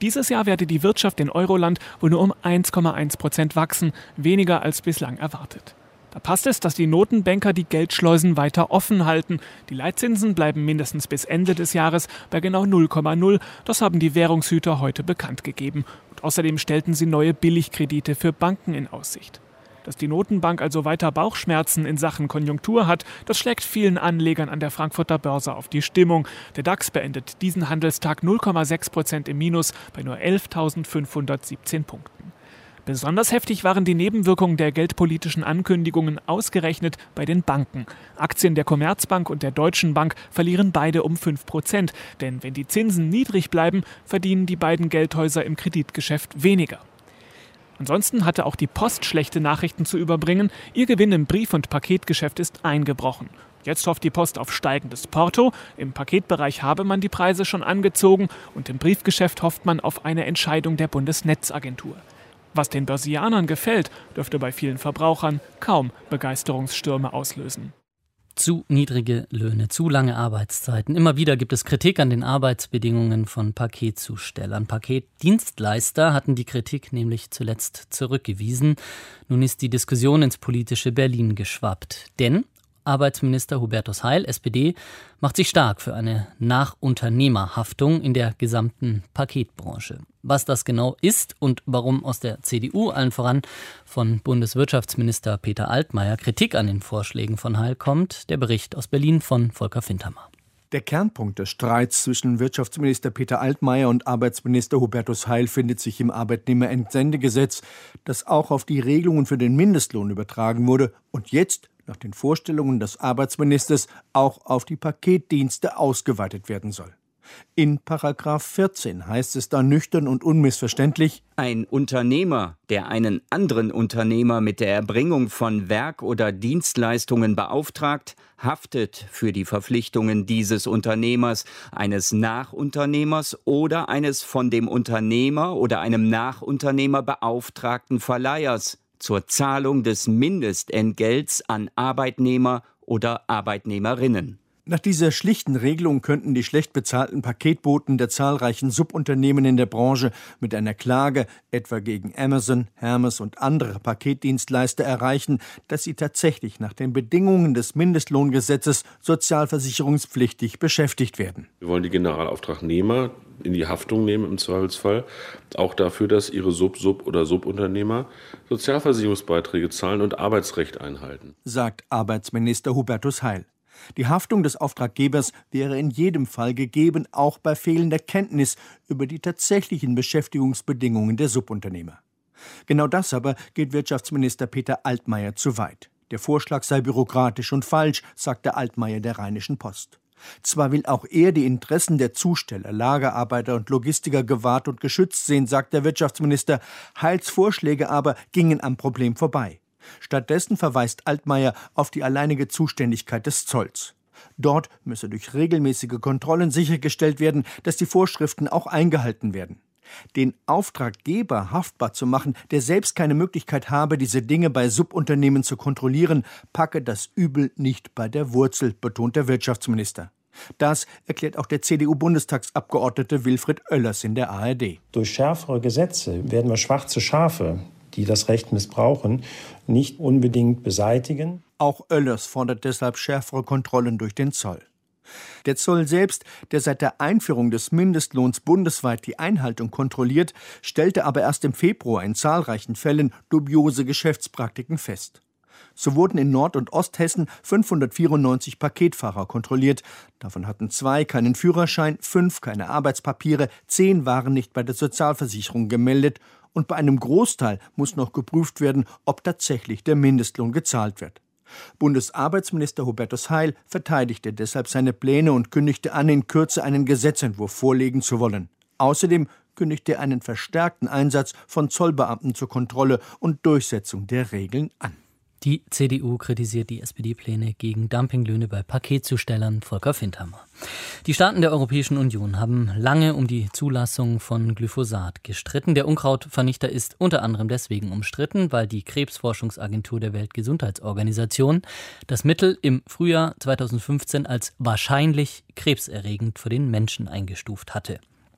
Dieses Jahr werde die Wirtschaft in Euroland wohl nur um eins Komma eins Prozent wachsen, weniger als bislang erwartet. Da passt es, dass die Notenbanker die Geldschleusen weiter offen halten. Die Leitzinsen bleiben mindestens bis Ende des Jahres bei genau null Komma null. Das haben die Währungshüter heute bekannt gegeben. Und außerdem stellten sie neue Billigkredite für Banken in Aussicht. Dass die Notenbank also weiter Bauchschmerzen in Sachen Konjunktur hat, das schlägt vielen Anlegern an der Frankfurter Börse auf die Stimmung. Der DAX beendet diesen Handelstag null Komma sechs Prozent im Minus bei nur elftausendfünfhundertsiebzehn Punkten. Besonders heftig waren die Nebenwirkungen der geldpolitischen Ankündigungen ausgerechnet bei den Banken. Aktien der Commerzbank und der Deutschen Bank verlieren beide um fünf Prozent. Denn wenn die Zinsen niedrig bleiben, verdienen die beiden Geldhäuser im Kreditgeschäft weniger. Ansonsten hatte auch die Post schlechte Nachrichten zu überbringen. Ihr Gewinn im Brief- und Paketgeschäft ist eingebrochen. Jetzt hofft die Post auf steigendes Porto. Im Paketbereich habe man die Preise schon angezogen. Und im Briefgeschäft hofft man auf eine Entscheidung der Bundesnetzagentur. Was den Börsianern gefällt, dürfte bei vielen Verbrauchern kaum Begeisterungsstürme auslösen. Zu niedrige Löhne, zu lange Arbeitszeiten. Immer wieder gibt es Kritik an den Arbeitsbedingungen von Paketzustellern. Paketdienstleister hatten die Kritik nämlich zuletzt zurückgewiesen. Nun ist die Diskussion ins politische Berlin geschwappt. Denn Arbeitsminister Hubertus Heil, S P D, macht sich stark für eine Nachunternehmerhaftung in der gesamten Paketbranche. Was das genau ist und warum aus der C D U allen voran von Bundeswirtschaftsminister Peter Altmaier Kritik an den Vorschlägen von Heil kommt, der Bericht aus Berlin von Volker Findhammer. Der Kernpunkt des Streits zwischen Wirtschaftsminister Peter Altmaier und Arbeitsminister Hubertus Heil findet sich im Arbeitnehmerentsendegesetz, das auch auf die Regelungen für den Mindestlohn übertragen wurde und jetzt nach den Vorstellungen des Arbeitsministers auch auf die Paketdienste ausgeweitet werden soll. In Paragraph vierzehn heißt es da nüchtern und unmissverständlich: Ein Unternehmer, der einen anderen Unternehmer mit der Erbringung von Werk- oder Dienstleistungen beauftragt, haftet für die Verpflichtungen dieses Unternehmers, eines Nachunternehmers oder eines von dem Unternehmer oder einem Nachunternehmer beauftragten Verleihers zur Zahlung des Mindestentgelts an Arbeitnehmer oder Arbeitnehmerinnen. Nach dieser schlichten Regelung könnten die schlecht bezahlten Paketboten der zahlreichen Subunternehmen in der Branche mit einer Klage, etwa gegen Amazon, Hermes und andere Paketdienstleister, erreichen, dass sie tatsächlich nach den Bedingungen des Mindestlohngesetzes sozialversicherungspflichtig beschäftigt werden. Wir wollen die Generalauftragnehmer in die Haftung nehmen im Zweifelsfall, auch dafür, dass ihre Sub-, Sub- oder Subunternehmer Sozialversicherungsbeiträge zahlen und Arbeitsrecht einhalten, sagt Arbeitsminister Hubertus Heil. Die Haftung des Auftraggebers wäre in jedem Fall gegeben, auch bei fehlender Kenntnis über die tatsächlichen Beschäftigungsbedingungen der Subunternehmer. Genau das aber geht Wirtschaftsminister Peter Altmaier zu weit. Der Vorschlag sei bürokratisch und falsch, sagte Altmaier der Rheinischen Post. Zwar will auch er die Interessen der Zusteller, Lagerarbeiter und Logistiker gewahrt und geschützt sehen, sagt der Wirtschaftsminister. Heils Vorschläge aber gingen am Problem vorbei. Stattdessen verweist Altmaier auf die alleinige Zuständigkeit des Zolls. Dort müsse durch regelmäßige Kontrollen sichergestellt werden, dass die Vorschriften auch eingehalten werden. Den Auftraggeber haftbar zu machen, der selbst keine Möglichkeit habe, diese Dinge bei Subunternehmen zu kontrollieren, packe das Übel nicht bei der Wurzel, betont der Wirtschaftsminister. Das erklärt auch der C D U-Bundestagsabgeordnete Wilfried Oellers in der A R D. Durch schärfere Gesetze werden wir schwarze Schafe, die das Recht missbrauchen, nicht unbedingt beseitigen. Auch Oellers fordert deshalb schärfere Kontrollen durch den Zoll. Der Zoll selbst, der seit der Einführung des Mindestlohns bundesweit die Einhaltung kontrolliert, stellte aber erst im Februar in zahlreichen Fällen dubiose Geschäftspraktiken fest. So wurden in Nord- und Osthessen fünfhundertvierundneunzig Paketfahrer kontrolliert. Davon hatten zwei keinen Führerschein, fünf keine Arbeitspapiere, zehn waren nicht bei der Sozialversicherung gemeldet. Und bei einem Großteil muss noch geprüft werden, ob tatsächlich der Mindestlohn gezahlt wird. Bundesarbeitsminister Hubertus Heil verteidigte deshalb seine Pläne und kündigte an, in Kürze einen Gesetzentwurf vorlegen zu wollen. Außerdem kündigte er einen verstärkten Einsatz von Zollbeamten zur Kontrolle und Durchsetzung der Regeln an. Die C D U kritisiert die S P D-Pläne gegen Dumpinglöhne bei Paketzustellern. Volker Findhammer. Die Staaten der Europäischen Union haben lange um die Zulassung von Glyphosat gestritten. Der Unkrautvernichter ist unter anderem deswegen umstritten, weil die Krebsforschungsagentur der Weltgesundheitsorganisation das Mittel im Frühjahr zweitausendfünfzehn als wahrscheinlich krebserregend für den Menschen eingestuft hatte.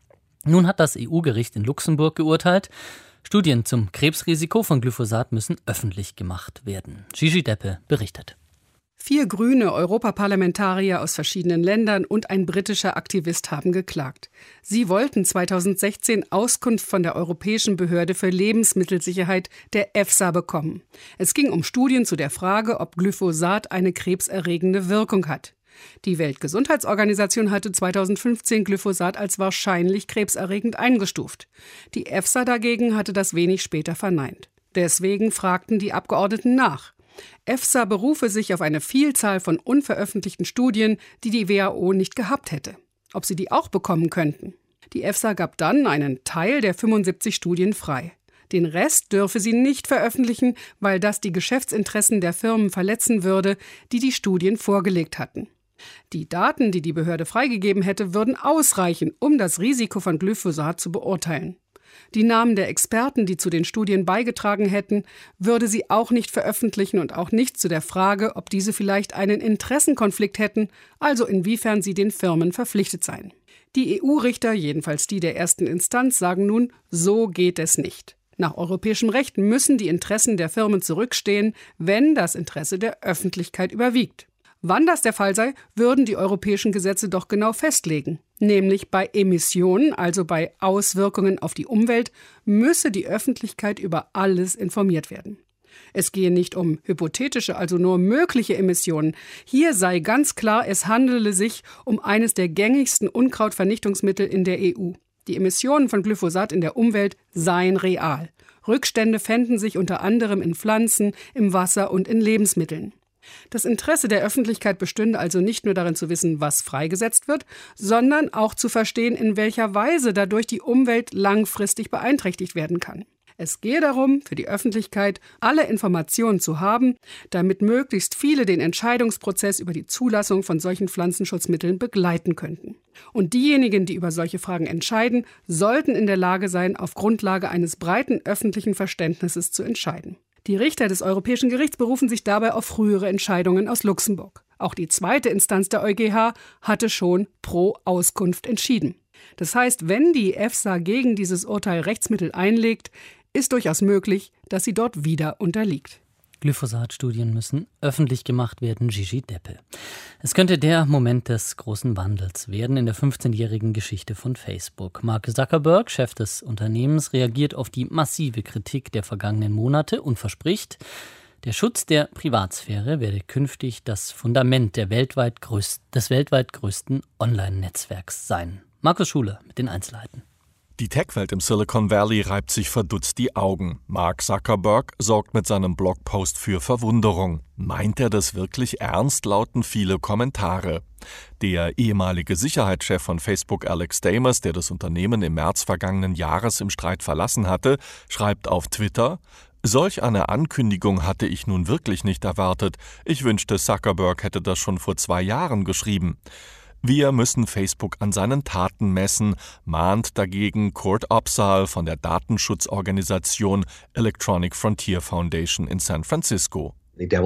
Nun hat das E U-Gericht in Luxemburg geurteilt, Studien zum Krebsrisiko von Glyphosat müssen öffentlich gemacht werden. Gigi Deppe berichtet. Vier grüne Europaparlamentarier aus verschiedenen Ländern und ein britischer Aktivist haben geklagt. Sie wollten zweitausendsechzehn Auskunft von der Europäischen Behörde für Lebensmittelsicherheit, der EFSA, bekommen. Es ging um Studien zu der Frage, ob Glyphosat eine krebserregende Wirkung hat. Die Weltgesundheitsorganisation hatte zweitausendfünfzehn Glyphosat als wahrscheinlich krebserregend eingestuft. Die EFSA dagegen hatte das wenig später verneint. Deswegen fragten die Abgeordneten nach. EFSA berufe sich auf eine Vielzahl von unveröffentlichten Studien, die die W H O nicht gehabt hätte. Ob sie die auch bekommen könnten? Die EFSA gab dann einen Teil der fünfundsiebzig Studien frei. Den Rest dürfe sie nicht veröffentlichen, weil das die Geschäftsinteressen der Firmen verletzen würde, die die Studien vorgelegt hatten. Die Daten, die die Behörde freigegeben hätte, würden ausreichen, um das Risiko von Glyphosat zu beurteilen. Die Namen der Experten, die zu den Studien beigetragen hätten, würde sie auch nicht veröffentlichen und auch nicht zu der Frage, ob diese vielleicht einen Interessenkonflikt hätten, also inwiefern sie den Firmen verpflichtet seien. Die E U-Richter, jedenfalls die der ersten Instanz, sagen nun, so geht es nicht. Nach europäischem Recht müssen die Interessen der Firmen zurückstehen, wenn das Interesse der Öffentlichkeit überwiegt. Wann das der Fall sei, würden die europäischen Gesetze doch genau festlegen. Nämlich bei Emissionen, also bei Auswirkungen auf die Umwelt, müsse die Öffentlichkeit über alles informiert werden. Es gehe nicht um hypothetische, also nur mögliche Emissionen. Hier sei ganz klar, es handele sich um eines der gängigsten Unkrautvernichtungsmittel in der E U. Die Emissionen von Glyphosat in der Umwelt seien real. Rückstände fänden sich unter anderem in Pflanzen, im Wasser und in Lebensmitteln. Das Interesse der Öffentlichkeit bestünde also nicht nur darin zu wissen, was freigesetzt wird, sondern auch zu verstehen, in welcher Weise dadurch die Umwelt langfristig beeinträchtigt werden kann. Es gehe darum, für die Öffentlichkeit alle Informationen zu haben, damit möglichst viele den Entscheidungsprozess über die Zulassung von solchen Pflanzenschutzmitteln begleiten könnten. Und diejenigen, die über solche Fragen entscheiden, sollten in der Lage sein, auf Grundlage eines breiten öffentlichen Verständnisses zu entscheiden. Die Richter des Europäischen Gerichts berufen sich dabei auf frühere Entscheidungen aus Luxemburg. Auch die zweite Instanz der EuGH hatte schon pro Auskunft entschieden. Das heißt, wenn die EFSA gegen dieses Urteil Rechtsmittel einlegt, ist durchaus möglich, dass sie dort wieder unterliegt. Glyphosat-Studien müssen öffentlich gemacht werden, Gigi Deppe. Es könnte der Moment des großen Wandels werden in der fünfzehnjährigen Geschichte von Facebook. Mark Zuckerberg, Chef des Unternehmens, reagiert auf die massive Kritik der vergangenen Monate und verspricht, der Schutz der Privatsphäre werde künftig das Fundament der weltweit größten, des weltweit größten Online-Netzwerks sein. Markus Schuler mit den Einzelheiten. Die Tech-Welt im Silicon Valley reibt sich verdutzt die Augen. Mark Zuckerberg sorgt mit seinem Blogpost für Verwunderung. Meint er das wirklich ernst, lauten viele Kommentare. Der ehemalige Sicherheitschef von Facebook, Alex Damers, der das Unternehmen im März vergangenen Jahres im Streit verlassen hatte, schreibt auf Twitter: Solch eine Ankündigung hatte ich nun wirklich nicht erwartet. Ich wünschte, Zuckerberg hätte das schon vor zwei Jahren geschrieben. Wir müssen Facebook an seinen Taten messen, mahnt dagegen Kurt Opsahl von der Datenschutzorganisation Electronic Frontier Foundation in San Francisco.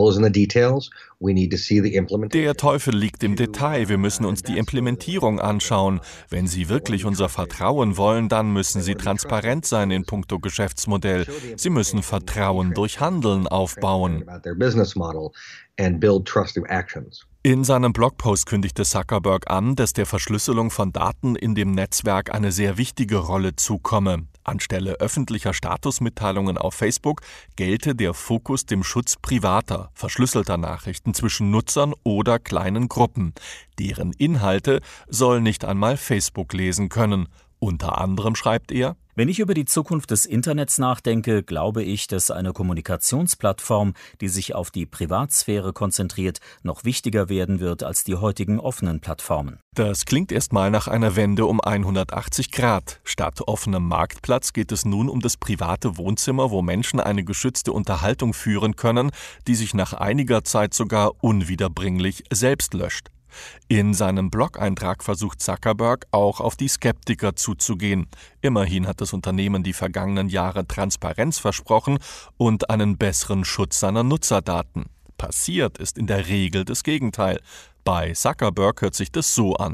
Der Teufel liegt im Detail. Wir müssen uns die Implementierung anschauen. Wenn Sie wirklich unser Vertrauen wollen, dann müssen Sie transparent sein in puncto Geschäftsmodell. Sie müssen Vertrauen durch Handeln aufbauen. In seinem Blogpost kündigte Zuckerberg an, dass der Verschlüsselung von Daten in dem Netzwerk eine sehr wichtige Rolle zukomme. Anstelle öffentlicher Statusmitteilungen auf Facebook gelte der Fokus dem Schutz privater, verschlüsselter Nachrichten zwischen Nutzern oder kleinen Gruppen. Deren Inhalte soll nicht einmal Facebook lesen können. Unter anderem schreibt er: Wenn ich über die Zukunft des Internets nachdenke, glaube ich, dass eine Kommunikationsplattform, die sich auf die Privatsphäre konzentriert, noch wichtiger werden wird als die heutigen offenen Plattformen. Das klingt erstmal nach einer Wende um hundertachtzig Grad. Statt offenem Marktplatz geht es nun um das private Wohnzimmer, wo Menschen eine geschützte Unterhaltung führen können, die sich nach einiger Zeit sogar unwiederbringlich selbst löscht. In seinem Blog-Eintrag versucht Zuckerberg auch auf die Skeptiker zuzugehen. Immerhin hat das Unternehmen die vergangenen Jahre Transparenz versprochen und einen besseren Schutz seiner Nutzerdaten. Passiert ist in der Regel das Gegenteil. Bei Zuckerberg hört sich das so an.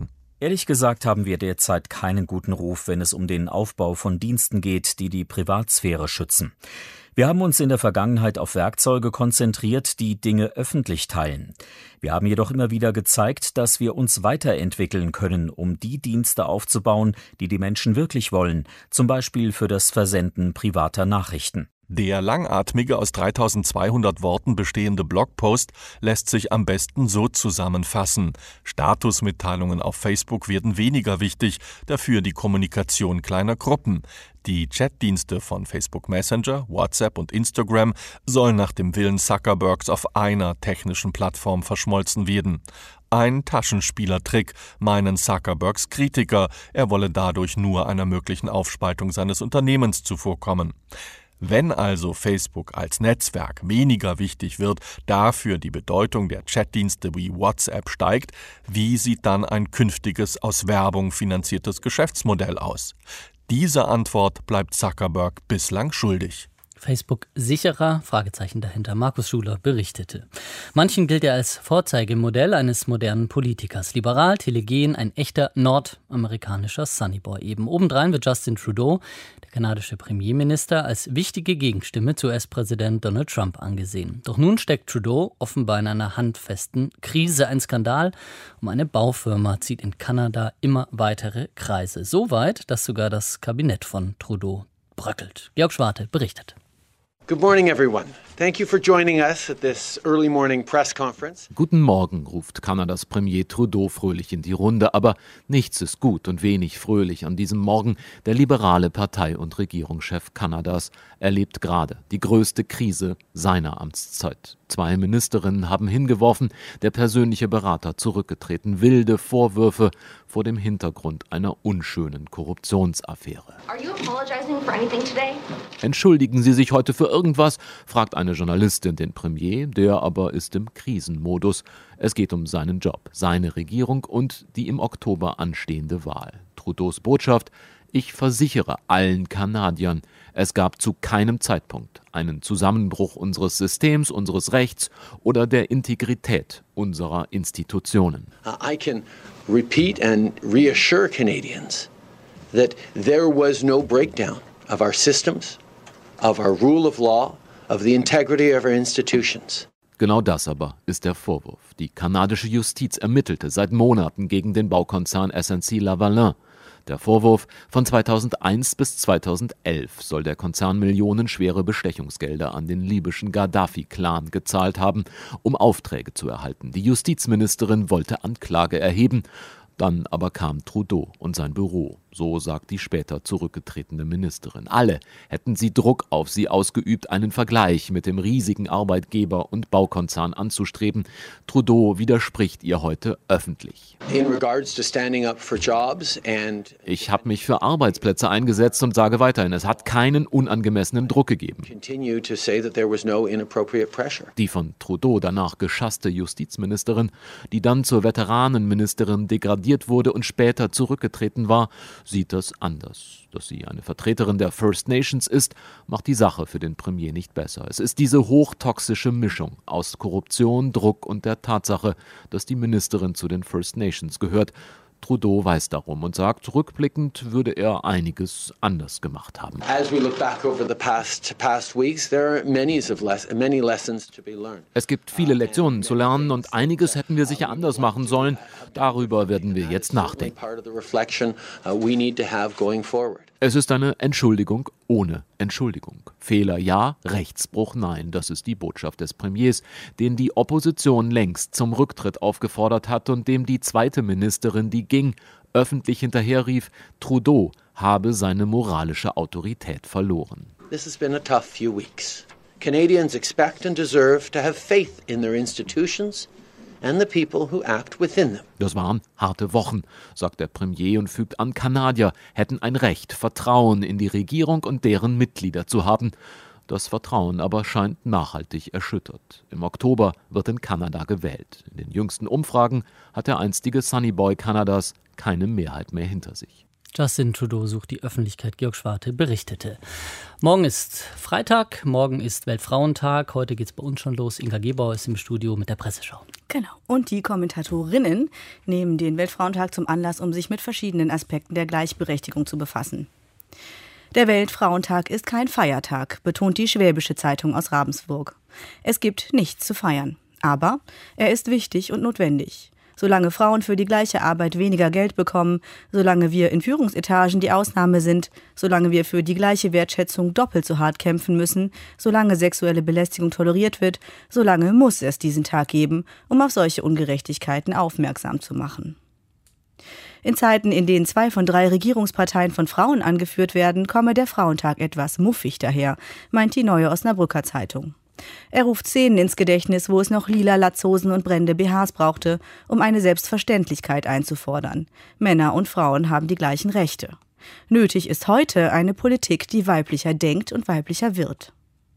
Ehrlich gesagt haben wir derzeit keinen guten Ruf, wenn es um den Aufbau von Diensten geht, die die Privatsphäre schützen. Wir haben uns in der Vergangenheit auf Werkzeuge konzentriert, die Dinge öffentlich teilen. Wir haben jedoch immer wieder gezeigt, dass wir uns weiterentwickeln können, um die Dienste aufzubauen, die die Menschen wirklich wollen, zum Beispiel für das Versenden privater Nachrichten. Der langatmige, aus dreitausendzweihundert Worten bestehende Blogpost lässt sich am besten so zusammenfassen. Statusmitteilungen auf Facebook werden weniger wichtig, dafür die Kommunikation kleiner Gruppen. Die Chatdienste von Facebook Messenger, WhatsApp und Instagram sollen nach dem Willen Zuckerbergs auf einer technischen Plattform verschmolzen werden. Ein Taschenspielertrick, meinen Zuckerbergs Kritiker. Er wolle dadurch nur einer möglichen Aufspaltung seines Unternehmens zuvorkommen. Wenn also Facebook als Netzwerk weniger wichtig wird, dafür die Bedeutung der Chatdienste wie WhatsApp steigt, wie sieht dann ein künftiges aus Werbung finanziertes Geschäftsmodell aus? Diese Antwort bleibt Zuckerberg bislang schuldig. Facebook sicherer? Fragezeichen dahinter. Markus Schuler berichtete. Manchen gilt er als Vorzeigemodell eines modernen Politikers. Liberal, telegen, ein echter nordamerikanischer Sunnyboy eben. Obendrein wird Justin Trudeau, der kanadische Premierminister, als wichtige Gegenstimme zu U S-Präsident Donald Trump angesehen. Doch nun steckt Trudeau offenbar in einer handfesten Krise. Ein Skandal um eine Baufirma zieht in Kanada immer weitere Kreise. So weit, dass sogar das Kabinett von Trudeau bröckelt. Georg Schwarte berichtet. Good morning, everyone. Thank you for joining us at this early morning press conference. Guten Morgen, ruft Kanadas Premier Trudeau fröhlich in die Runde, aber nichts ist gut und wenig fröhlich an diesem Morgen. Der liberale Partei- und Regierungschef Kanadas erlebt gerade die größte Krise seiner Amtszeit. Zwei Ministerinnen haben hingeworfen, der persönliche Berater zurückgetreten. Wilde Vorwürfe vor dem Hintergrund einer unschönen Korruptionsaffäre. Are you apologizing for anything today? Entschuldigen Sie sich heute für irgendwas? Fragt eine Journalistin den Premier, der aber ist im Krisenmodus. Es geht um seinen Job, seine Regierung und die im Oktober anstehende Wahl. Trudeaus Botschaft: Ich versichere allen Kanadiern, es gab zu keinem Zeitpunkt einen Zusammenbruch unseres Systems, unseres Rechts oder der Integrität unserer Institutionen. I can repeat and reassure Canadians that there was no breakdown of our systems, of our rule of law, of the integrity of our institutions. Genau das aber ist der Vorwurf. Die kanadische Justiz ermittelte seit Monaten gegen den Baukonzern S N C-Lavalin. Der Vorwurf: Von zweitausendeins bis zweitausendelf soll der Konzern millionenschwere Bestechungsgelder an den libyschen Gaddafi-Clan gezahlt haben, um Aufträge zu erhalten. Die Justizministerin wollte Anklage erheben, dann aber kam Trudeau und sein Büro. So sagt die später zurückgetretene Ministerin. Alle hätten sie Druck auf sie ausgeübt, einen Vergleich mit dem riesigen Arbeitgeber und Baukonzern anzustreben. Trudeau widerspricht ihr heute öffentlich. In regards to standing up for jobs and Ich habe mich für Arbeitsplätze eingesetzt und sage weiterhin, es hat keinen unangemessenen Druck gegeben. continue to say that there was no inappropriate pressure. Die von Trudeau danach geschasste Justizministerin, die dann zur Veteranenministerin degradiert wurde und später zurückgetreten war, sieht das anders. Dass sie eine Vertreterin der First Nations ist, macht die Sache für den Premier nicht besser. Es ist diese hochtoxische Mischung aus Korruption, Druck und der Tatsache, dass die Ministerin zu den First Nations gehört. Trudeau weiß darum und sagt, rückblickend würde er einiges anders gemacht haben. As we look back over the past past weeks, there are many of less, many lessons to be learned. Es gibt viele Lektionen zu lernen und einiges hätten wir sicher anders machen sollen. Darüber werden wir jetzt nachdenken. Part of the reflection uh, we need to have going forward. Es ist eine Entschuldigung ohne Entschuldigung. Fehler ja, Rechtsbruch nein. Das ist die Botschaft des Premiers, den die Opposition längst zum Rücktritt aufgefordert hat und dem die zweite Ministerin, die ging, öffentlich hinterherrief, Trudeau habe seine moralische Autorität verloren. This has been a tough few weeks. Canadians expect and deserve to have faith in their institutions and the people who act within them. Das waren harte Wochen, sagt der Premier und fügt an, Kanadier hätten ein Recht, Vertrauen in die Regierung und deren Mitglieder zu haben. Das Vertrauen aber scheint nachhaltig erschüttert. Im Oktober wird in Kanada gewählt. In den jüngsten Umfragen hat der einstige Sunnyboy Kanadas keine Mehrheit mehr hinter sich. Justin Trudeau sucht die Öffentlichkeit, Georg Schwarte berichtete. Morgen ist Freitag, morgen ist Weltfrauentag. Heute geht es bei uns schon los. Inga Gebauer ist im Studio mit der Presseschau. Genau. Und die Kommentatorinnen nehmen den Weltfrauentag zum Anlass, um sich mit verschiedenen Aspekten der Gleichberechtigung zu befassen. Der Weltfrauentag ist kein Feiertag, betont die Schwäbische Zeitung aus Ravensburg. Es gibt nichts zu feiern. Aber er ist wichtig und notwendig. Solange Frauen für die gleiche Arbeit weniger Geld bekommen, solange wir in Führungsetagen die Ausnahme sind, solange wir für die gleiche Wertschätzung doppelt so hart kämpfen müssen, solange sexuelle Belästigung toleriert wird, solange muss es diesen Tag geben, um auf solche Ungerechtigkeiten aufmerksam zu machen. In Zeiten, in denen zwei von drei Regierungsparteien von Frauen angeführt werden, komme der Frauentag etwas muffig daher, meint die Neue Osnabrücker Zeitung. Er ruft Szenen ins Gedächtnis, wo es noch lila Latzhosen und brennende B Hs brauchte, um eine Selbstverständlichkeit einzufordern. Männer und Frauen haben die gleichen Rechte. Nötig ist heute eine Politik, die weiblicher denkt und weiblicher wird.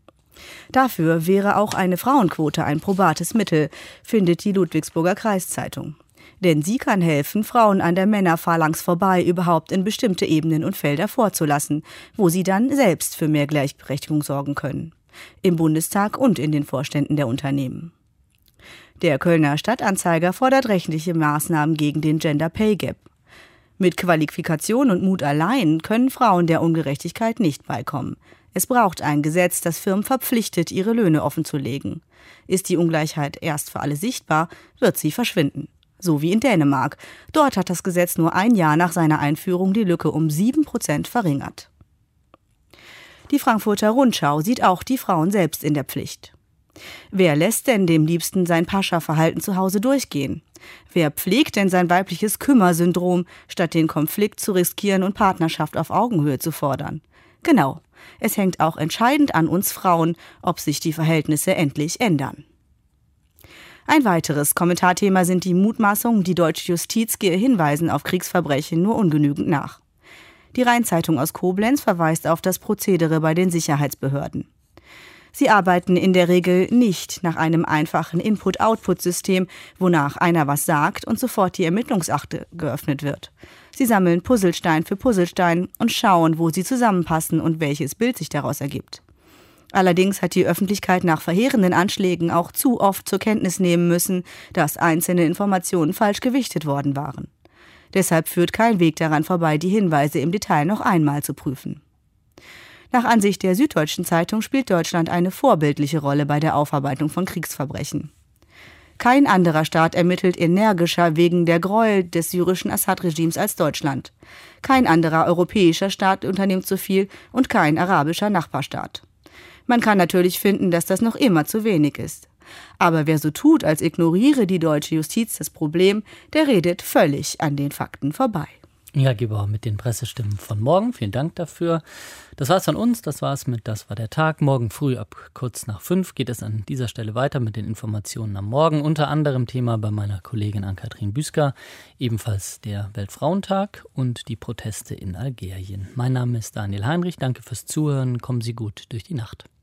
Dafür wäre auch eine Frauenquote ein probates Mittel, findet die Ludwigsburger Kreiszeitung. Denn sie kann helfen, Frauen an der Männerphalanx vorbei überhaupt in bestimmte Ebenen und Felder vorzulassen, wo sie dann selbst für mehr Gleichberechtigung sorgen können. Im Bundestag und in den Vorständen der Unternehmen. Der Kölner Stadtanzeiger fordert rechtliche Maßnahmen gegen den Gender Pay Gap. Mit Qualifikation und Mut allein können Frauen der Ungerechtigkeit nicht beikommen. Es braucht ein Gesetz, das Firmen verpflichtet, ihre Löhne offenzulegen. Ist die Ungleichheit erst für alle sichtbar, wird sie verschwinden. So wie in Dänemark. Dort hat das Gesetz nur ein Jahr nach seiner Einführung die Lücke um sieben Prozent verringert. Die Frankfurter Rundschau sieht auch die Frauen selbst in der Pflicht. Wer lässt denn dem Liebsten sein Pascha-Verhalten zu Hause durchgehen? Wer pflegt denn sein weibliches Kümmersyndrom, statt den Konflikt zu riskieren und Partnerschaft auf Augenhöhe zu fordern? Genau, es hängt auch entscheidend an uns Frauen, ob sich die Verhältnisse endlich ändern. Ein weiteres Kommentarthema sind die Mutmaßungen, die deutsche Justiz gehe Hinweisen auf Kriegsverbrechen nur ungenügend nach. Die Rhein-Zeitung aus Koblenz verweist auf das Prozedere bei den Sicherheitsbehörden. Sie arbeiten in der Regel nicht nach einem einfachen Input-Output-System, wonach einer was sagt und sofort die Ermittlungsakte geöffnet wird. Sie sammeln Puzzlestein für Puzzlestein und schauen, wo sie zusammenpassen und welches Bild sich daraus ergibt. Allerdings hat die Öffentlichkeit nach verheerenden Anschlägen auch zu oft zur Kenntnis nehmen müssen, dass einzelne Informationen falsch gewichtet worden waren. Deshalb führt kein Weg daran vorbei, die Hinweise im Detail noch einmal zu prüfen. Nach Ansicht der Süddeutschen Zeitung spielt Deutschland eine vorbildliche Rolle bei der Aufarbeitung von Kriegsverbrechen. Kein anderer Staat ermittelt energischer wegen der Gräuel des syrischen Assad-Regimes als Deutschland. Kein anderer europäischer Staat unternimmt so viel und kein arabischer Nachbarstaat. Man kann natürlich finden, dass das noch immer zu wenig ist. Aber wer so tut, als ignoriere die deutsche Justiz das Problem, der redet völlig an den Fakten vorbei. Ja, Gebauer mit den Pressestimmen von morgen. Vielen Dank dafür. Das war's von uns. Das war's mit Das war der Tag. Morgen früh ab kurz nach fünf geht es an dieser Stelle weiter mit den Informationen am Morgen. Unter anderem Thema bei meiner Kollegin Ann-Kathrin Büsker. Ebenfalls der Weltfrauentag und die Proteste in Algerien. Mein Name ist Daniel Heinrich. Danke fürs Zuhören. Kommen Sie gut durch die Nacht.